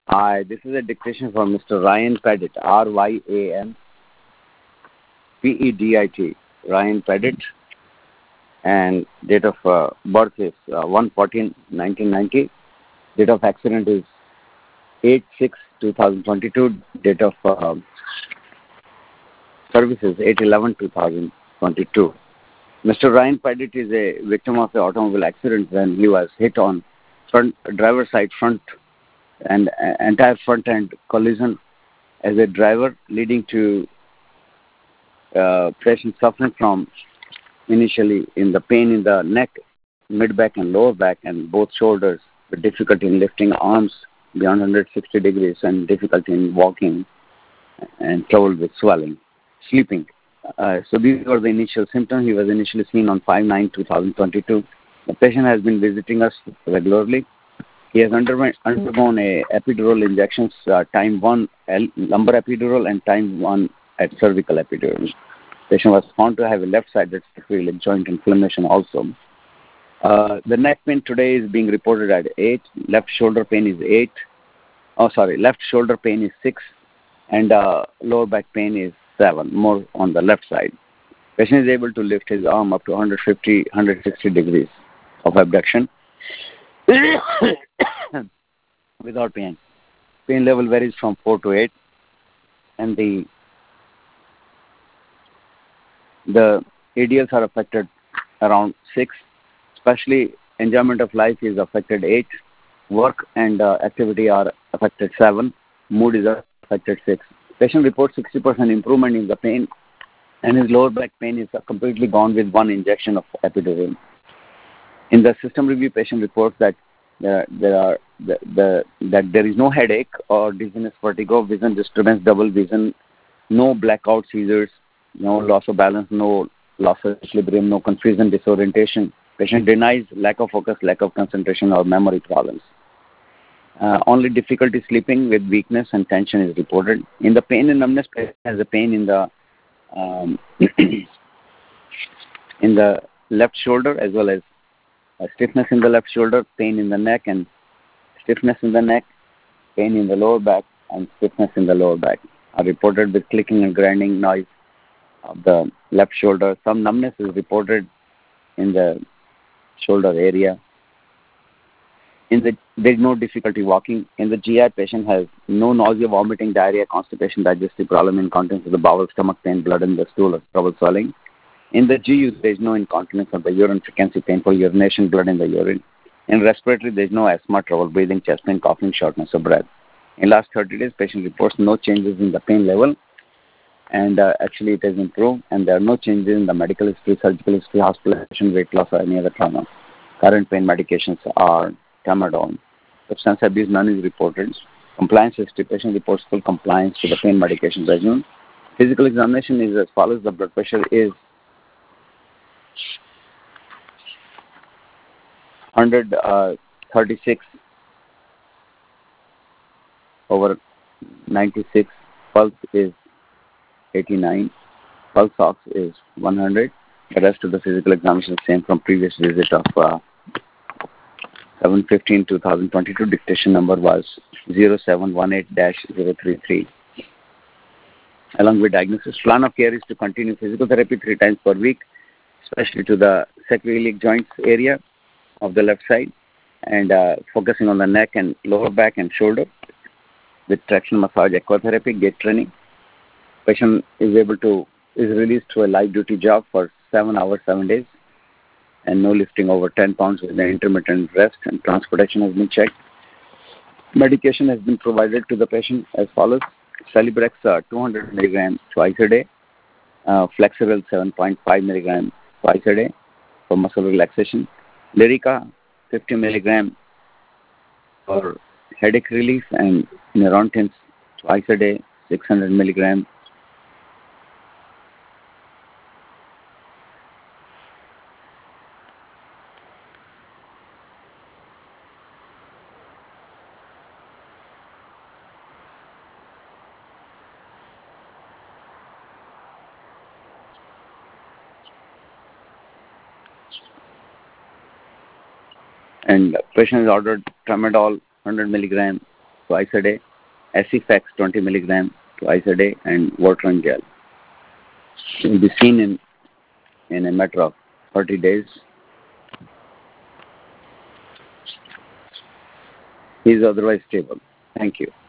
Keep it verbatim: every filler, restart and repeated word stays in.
Hi, this is a dictation for Mister Ryan Pettit, R Y A N P E D I T, Ryan Pettit, and date of uh, birth is uh, one fourteen nineteen ninety. Date of accident is eight six twenty twenty-two. Date of uh, service is eight eleven twenty twenty-two. Mister Ryan Pettit is a victim of an automobile accident when he was hit on front driver side front and uh, entire front end collision as a driver, leading to uh, patient suffering from initially in the pain in the neck, mid back, and lower back, and both shoulders, with difficulty in lifting arms beyond one hundred sixty degrees, and difficulty in walking, and trouble with swelling, sleeping. Uh, so these were the initial symptoms. He was initially seen on five nine twenty twenty-two. The patient has been visiting us regularly. He has underwent, undergone a epidural injections, uh, time one L, lumbar epidural and time one at cervical epidural. Patient was found to have a left-sided sacroiliac joint inflammation also. Uh, the neck pain today is being reported at eight. Left shoulder pain is eight. Oh, sorry. Left shoulder pain is six, and uh, lower back pain is seven. More on the left side. Patient is able to lift his arm up to one hundred fifty, one hundred sixty degrees of abduction without pain. Pain level varies from four to eight, and the the A D Ls are affected around six. Especially enjoyment of life is affected eight. Work and uh, activity are affected seven. Mood is affected six. Patient reports sixty percent improvement in the pain, and his lower back pain is completely gone with one injection of epidural. In the system review, patient reports that there, there are the, the that there is no headache or dizziness, vertigo, vision disturbance, double vision, no blackout seizures, no loss of balance, no loss of equilibrium, no confusion, disorientation. Patient denies lack of focus, lack of concentration, or memory problems. Uh, only difficulty sleeping with weakness and tension is reported. In the pain and numbness, patient has a pain in the um, in the left shoulder, as well as uh, stiffness in the left shoulder, pain in the neck, and stiffness in the neck, pain in the lower back, and stiffness in the lower back are reported with clicking and grinding noise of the left shoulder. Some numbness is reported in the shoulder area. In the there is no difficulty walking. In the G I, patient has no nausea, vomiting, diarrhea, constipation, digestive problem, incontinence of the bowel, stomach pain, blood in the stool, or trouble swelling. In the G U, there is no incontinence of the urine, frequency, painful urination, blood in the urine. In respiratory, there is no asthma, trouble breathing, chest pain, coughing, shortness of breath. In last thirty days, patient reports no changes in the pain level, and uh, actually it has improved, and there are no changes in the medical history, surgical history, hospitalization, weight loss, or any other trauma. Current pain medications are tramadol. Substance abuse, none is reported. Compliance history, patient reports full compliance to the pain medication regimen. Physical examination is as follows. The blood pressure is one hundred thirty-six over ninety-six. Pulse is eighty-nine. Pulse ox is one hundred. The rest of the physical examination is same from previous visit of uh, seven fifteen twenty twenty-two. Dictation number was zero seven one eight dash zero three three. Along with diagnosis, plan of care is to continue physical therapy three times per week, especially to the sacroiliac joints area of the left side, and uh, focusing on the neck and lower back and shoulder with traction massage, aquatherapy, gait training. Patient is able to is released to a light duty job for seven hours, seven days, and no lifting over ten pounds with an intermittent rest, and transportation has been checked. Medication has been provided to the patient as follows. Celebrex uh, two hundred milligrams twice a day, uh, Flexeril seven point five milligrams twice a day for muscle relaxation, Lyrica fifty milligrams for headache relief, and Neurontins twice a day, six hundred milligrams. And patient is ordered tramadol one hundred milligrams twice a day, Acifex twenty milligram twice a day, and Votrient gel. He will be seen in, in a matter of thirty days. He is otherwise stable. Thank you.